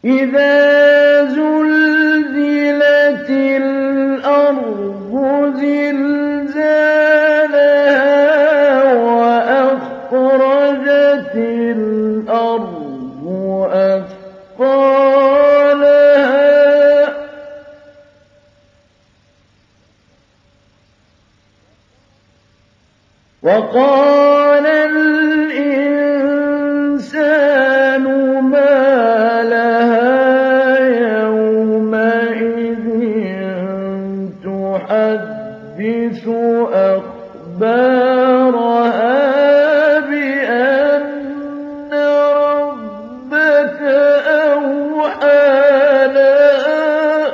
إِذَا زُلْزِلَتِ الْأَرْضُ زِلْزَالَهَا وَأَخْرَجَتِ الْأَرْضُ أَثْقَالَهَا وَقَالَ الْإِنسَانُ مَا لَهَا يَوْمَئِذٍ تُحَدِّثُ أَخْبَارَهَا بِأَنَّ رَبَّكَ أَوْحَىٰ لَهَا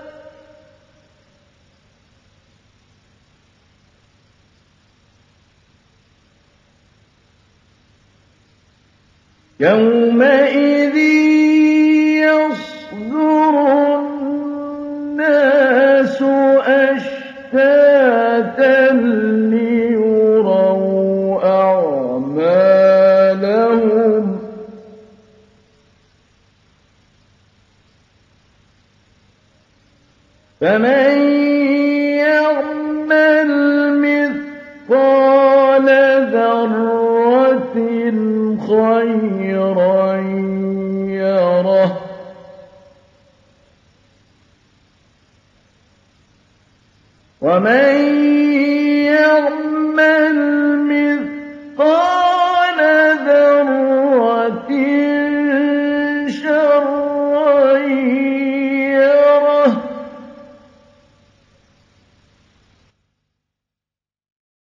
يَوْمَئِذٍ يَصْدُرُ النَّاسُ أَشْتَاتًا لِّيُرَوْا أَعْمَالَهُمْ ۚ فَمَن يَعْمَلْ مِثْقَالَ ذَرَّةٍ خَيْرًا يَرَهُ وَمَن